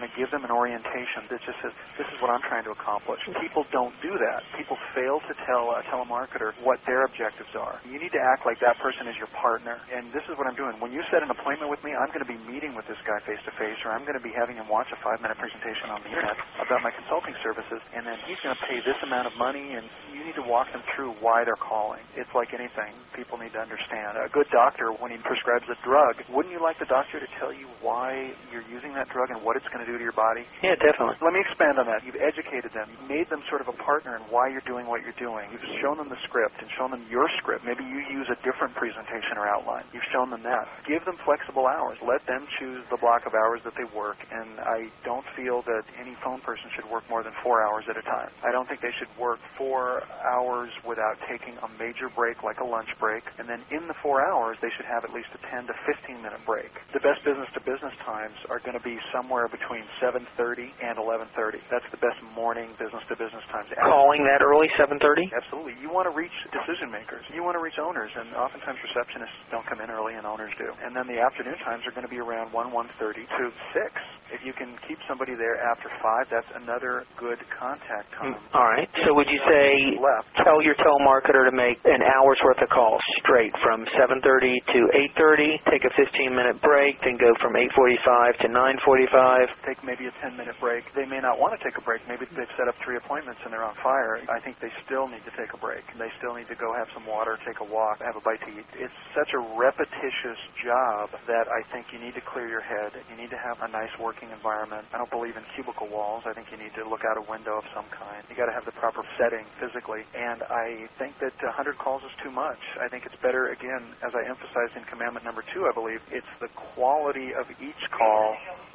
to give them an orientation that just says, this is what I'm trying to accomplish. People don't do that. People fail to tell a telemarketer what their objectives are. You need to act like that person is your partner. And this is what I'm doing. When you set an appointment with me, I'm going to be meeting with this guy face-to-face, or I'm going to be having him watch a 5-minute presentation on the internet about my consulting services, and then he's going to pay this amount of money, and you need to walk them through why they're calling. It's like anything. People need to understand. A good doctor, when he prescribes a drug, wouldn't you like the doctor to tell you why you're using that drug and what it's going to do to your body? Yeah, definitely. Let me expand on that. You've educated them. You've made them sort of a partner in why you're doing what you're doing. You've shown them the script and shown them your script. Maybe you use a different presentation or outline. You've shown them that. Give them flexible hours. Let them choose the block of hours that they work, and I don't feel that any phone person should work more than 4 hours at a time. I don't think they should work 4 hours without taking a major break like a lunch break, and then in the 4 hours they should have at least a 10 to 15-minute break. The best business-to-business times are going to be somewhere between 7:30 and 11:30. That's the best morning business-to-business times. Calling that early, 7:30? Absolutely. You want to reach decision makers. You want to reach owners, and oftentimes receptionists don't come in early and owners do. And then the afternoon times are going to be around 1:30 to 6. If you can keep somebody there after 5, that's another good contact time. All right. So would you say tell your telemarketer to make an hour's worth of calls straight from 7:30 to 8:30, take a 15-minute break, then go from 8:45 to 9:45? Take maybe a 10-minute break. They may not want to take a break. Maybe they've set up 3 appointments and they're on fire. I think they still need to take a break. They still need to go have some water, take a walk, have a bite to eat. It's such a repetitious job that I think you need to clear your head. You need to have a nice working environment. I don't believe in cubicle walls. I think you need to look out a window of some kind. You got to have the proper setting physically, and I think that 100 calls is too much. I think it's better, again, as I emphasized in commandment number 2, I believe, it's the quality of each call,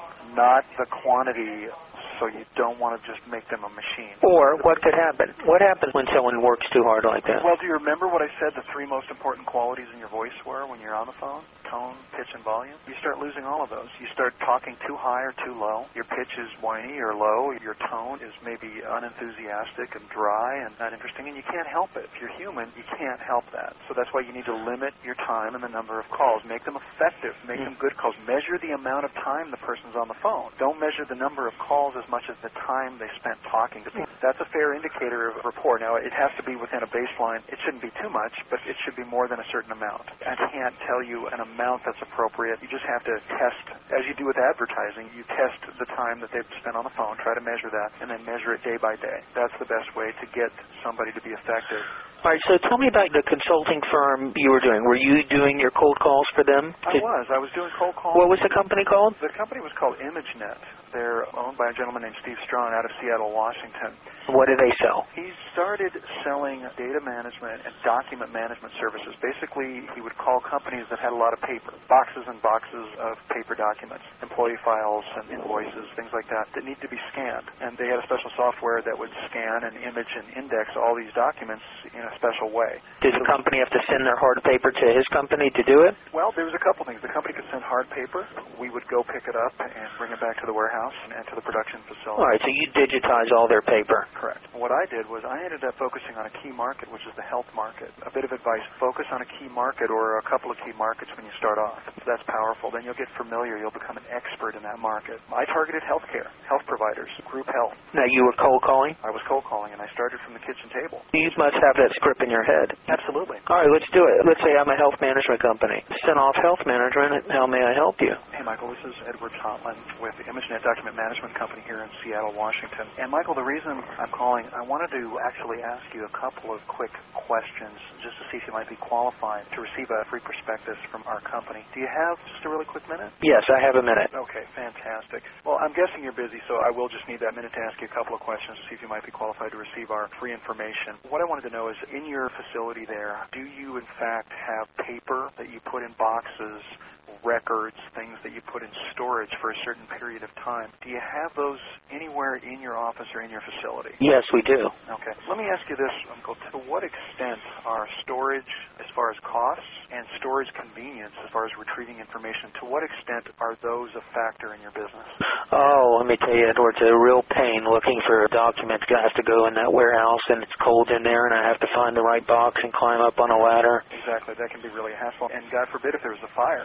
not the quantity, so you don't want to just make them a machine. Or what could happen? What happens when someone works too hard like that? Well, do you remember what I said the 3 most important qualities in your voice were when you're on the phone? Tone, pitch, and volume. You start losing all of those. You start talking too high or too low. Your pitch is whiny or low. Your tone is maybe unenthusiastic and dry and not interesting, and you can't help it. If you're human, you can't help that. So that's why you need to limit your time and the number of calls. Make them effective. Make them good calls. Measure the amount of time the person's on the phone. Don't measure the number of calls as much as the time they spent talking to people. That's a fair indicator of rapport. Now, it has to be within a baseline. It shouldn't be too much, but it should be more than a certain amount. I can't tell you an amount that's appropriate. You just have to test, as you do with advertising, you test the time that they've spent on the phone, try to measure that, and then measure it day by day. That's the best way to get somebody to be effective. All right, so tell me about the consulting firm you were doing. Were you doing your cold calls for them? I was doing cold calls. What was the company called? The company was called ImageNet. They're owned by a gentleman named Steve Strawn out of Seattle, Washington. What do they sell? He started selling data management and document management services. Basically, he would call companies that had a lot of paper, boxes and boxes of paper documents, employee files and invoices, things like that need to be scanned. And they had a special software that would scan and image and index all these documents in a special way. Did the company have to send their hard paper to his company to do it? Well, there was a couple things. The company could send hard paper. We would go pick it up and bring it back to the warehouse and to the production facility. All right, so you digitize all their paper. Correct. What I did was I ended up focusing on a key market, which is the health market. A bit of advice, focus on a key market or a couple of key markets when you start off. So that's powerful. Then you'll get familiar. You'll become an expert in that market. I targeted healthcare, health providers, group health. Now, you were cold calling? I was cold calling, and I started from the kitchen table. You must have that script in your head. Absolutely. All right, let's do it. Let's say I'm a health management company. Send off health management. How may I help you? Hey, Michael, this is Edward Totland with the ImageNet Document Management Company here in Seattle, Washington. And, Michael, the reason I'm calling, I wanted to actually ask you a couple of quick questions just to see if you might be qualified to receive a free prospectus from our company. Do you have just a really quick minute? Yes, I have a minute. Okay, fantastic. Well, I'm guessing you're busy, so I will just need that minute to ask you a couple of questions to see if you might be qualified to receive our free information. What I wanted to know is, in your facility there, do you in fact have paper that you put in boxes, records, things that you put in storage for a certain period of time? Do you have those anywhere in your office or in your facility? Yes, we do. Okay. Let me ask you this, Uncle. To what extent are storage as far as costs and storage convenience as far as retrieving information, to what extent are those a factor in your business? Oh, let me tell you, Edward, it's a real pain looking for documents. I have to go in that warehouse, and it's cold in there, and I have to find the right box and climb up on a ladder. Exactly. That can be really a hassle. And God forbid if there was a fire. Oh,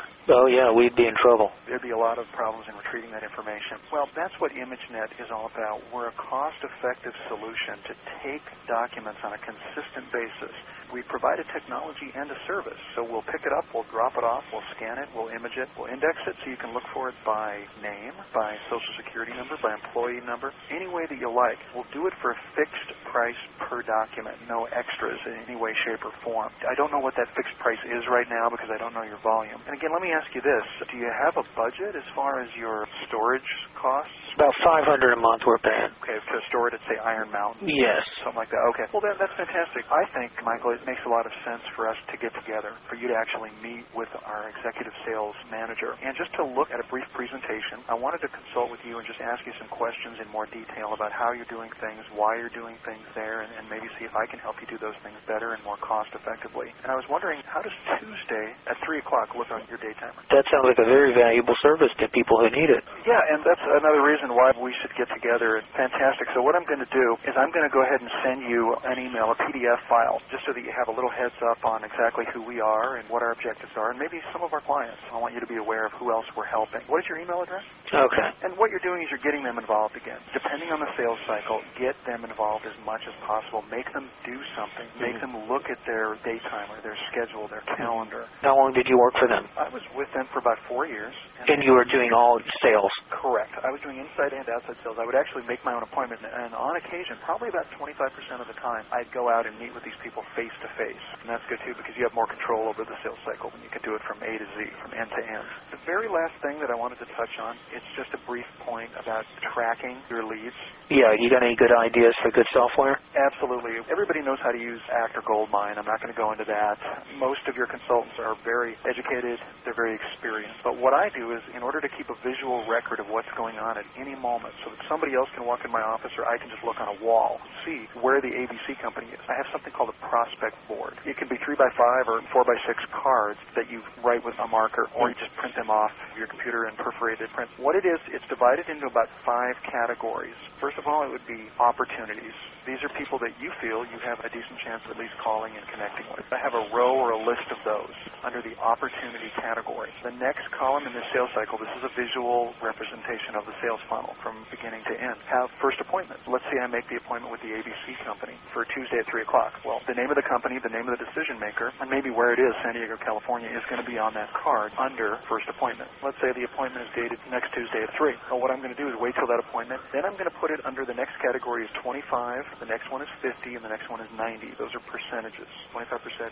yeah, we'd be in trouble. There'd be a lot of problems in retrieving that information. Well, that's what ImageNet is all about. We're a cost-effective solution to take documents on a consistent basis. We provide a technology and a service. So we'll pick it up, we'll drop it off, we'll scan it, we'll image it, we'll index it so you can look for it by name, by social security number, by employee number, any way that you like. We'll do it for a fixed price per document, no extras in any way, shape, or form. I don't know what that fixed price is right now because I don't know your volume. And again, let me ask you this. Do you have a budget as far as your storage costs? About $500 a month we're paying. Okay, to store it at, say, Iron Mountain? Yes. Something like that. Okay. Well, that's fantastic. I think, Michael, it makes a lot of sense for us to get together, for you to actually meet with our executive sales manager, and just to look at a brief presentation. I wanted to consult with you and just ask you some questions in more detail about how you're doing things, why you're doing things there, and maybe see if I can help you do those things better and more cost-effectively. And I was wondering, how does Tuesday at 3 o'clock look on your day timer? That sounds like a very valuable service to people who need it. Yeah, and that's another reason why we should get together. It's fantastic. So what I'm going to do is I'm going to go ahead and send you an email, a PDF file, just so that you have a little heads up on exactly who we are and what our objectives are, and maybe some of our clients. I want you to be aware of who else we're helping. What is your email address? Okay. And what you're doing is you're getting them involved again. Depending on the sales cycle, get them involved as much as possible. Make them do something. Make them look at their day timer, their schedule, their calendar. How long did you work for them? I was with them for about 4 years. And you were doing all sales? Correct. I was doing inside and outside sales. I would actually make my own appointment, and on occasion, probably about 25% of the time, I'd go out and meet with these people face-to-face. And that's good, too, because you have more control over the sales cycle when you can do it from A to Z, from end to end. The very last thing that I wanted to touch on, it's just a brief point about tracking your leads. Yeah, you got any good ideas for good software? Absolutely. Everybody knows how to use Act or Goldmine. I'm not going to go into that. Most of your consultants are very educated. They're very experienced. But what I do is, in order to keep a visual record of what's going on at any moment, so that somebody else can walk in my office or I can just look on a wall and see where the ABC company is, I have something called a prospect board. It can be 3x5 or 4x6 cards that you write with a marker, or you just print them off your computer and perforated print. What it is, it's divided into about 5 categories. First of all, it would be opportunities. These are people that you feel you have a decent chance of at least calling and connecting with. I have a row or a list of those under the opportunity category. The next column in the sales cycle, this is a visual representation of the sales funnel from beginning to end. Have first appointment. Let's say I make the appointment with the ABC company for Tuesday at 3 o'clock. Well, the name of the company, the name of the decision maker, and maybe where it is, San Diego, California, is going to be on that card under first appointment. Let's say the appointment is dated next Tuesday at 3. Well, what I'm going to do is wait till that appointment. Then I'm going to put it under the next category is 25, the next one is 50, and the next one is 90. Those are percentages. 25%, 50%,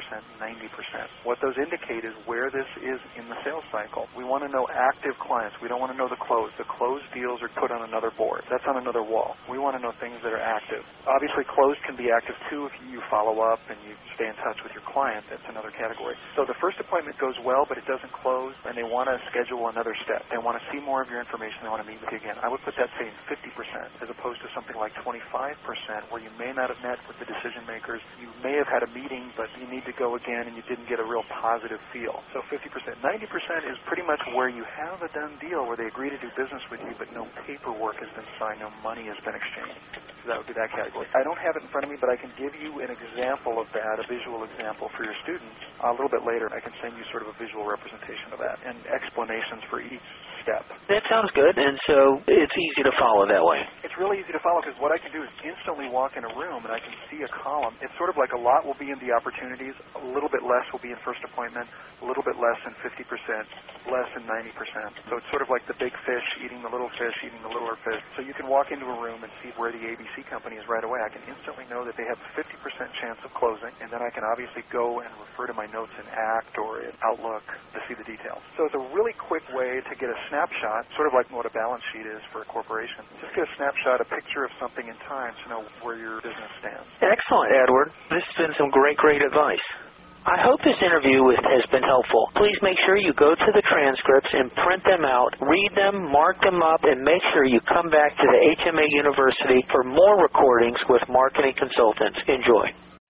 90%. What those indicate is where this is in the sales cycle. We want to know active clients. We don't want to know the closed. The closed deals are put on another board. That's on another wall. We want to know things that are active. Obviously, closed can be active too if you follow up and you stay in touch with your client. That's another category. So the first appointment goes well, but it doesn't close, and they want to schedule another step. They want to see more of your information. They want to meet with you again. I would put that, say, in 50% as opposed to something like 25% where you may not have met with the decision makers. You may have had a meeting, but you need to go again, and you didn't get a real positive feel. So 50%. 90% is pretty much where you have a done deal where they agree to do business with you, but no paperwork has been signed, no money has been exchanged. So that would be that category. I don't have it in front of me, but I can give you an example of that, a visual example for your students. A little bit later, I can send you sort of a visual representation of that and explanations for each step. That sounds good, and so it's easy to follow that way. It's really easy to follow because what I can do is instantly walk in a room and I can see a column. It's sort of like a lot will be in the opportunities, a little bit less will be in first appointment, a little bit less than 50%, less than 90%. So it's sort of like the big fish eating the little fish, eating the littler fish. So you can walk into a room and see where the ABC company is right away. I can instantly know that they have a 50% chance of closing, and then I can obviously go and refer to my notes in Act or in Outlook to see the details. So it's a really quick way to get a snapshot, sort of like what a balance sheet is for a corporation. Just get a snapshot, a picture of something in time to know where your business stands. Excellent, Edward. This has been some great advice. I hope this interview has been helpful. Please make sure you go to the transcripts and print them out, read them, mark them up, and make sure you come back to the HMA University for more recordings with marketing consultants. Enjoy.